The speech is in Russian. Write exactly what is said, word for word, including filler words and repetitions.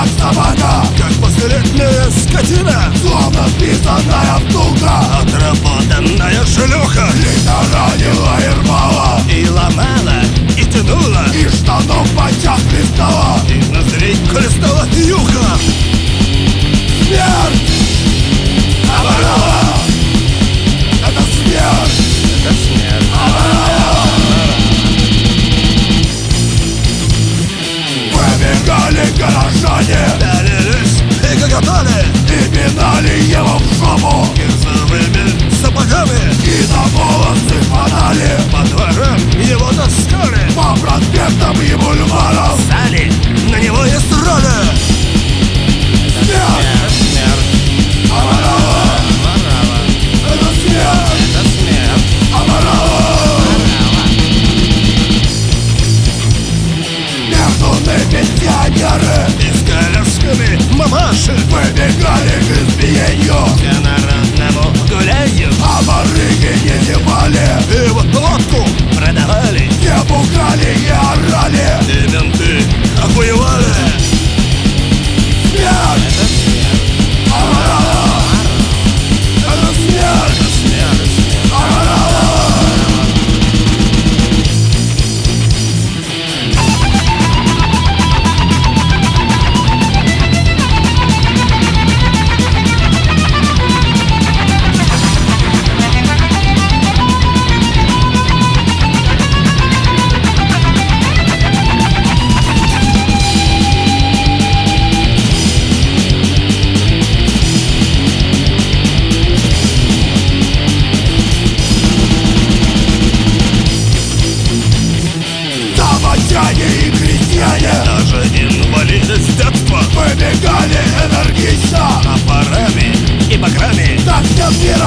как собака, как постлетняя скотина, словно списанная втулка, отработанная шлюха. Лично ранила и рвала, И ломала, и тянула, и штанов подчас хлестала, и ноздрей хлестала юха. Смерть! Амарова! Это смерть! Это смерть. Амарова! Выбегали горожане, Пялились и гоготали, и пинали его в жопу, кирзовыми сапогами, и на волосы хватали, по дворам его таскали, по проспектам и бульварам. стали на него и срали. Смерть! Смерть. Амарова! Морала. Это смерть! Это смерть. Амарова! Междунные пенсионеры И с колясками мамаши выбегали к избиению, к народному гулянью, а барыги не зевали, и вот водку продавали, все пугали и орали. и менты охуевали. Смерть! Это смерть. Амарова! Это смерть! Это смерть. Амарова! Заводяне и крестьяне Даже инвалиды с детства выбегали энергично, топорами и баграми, так всем миром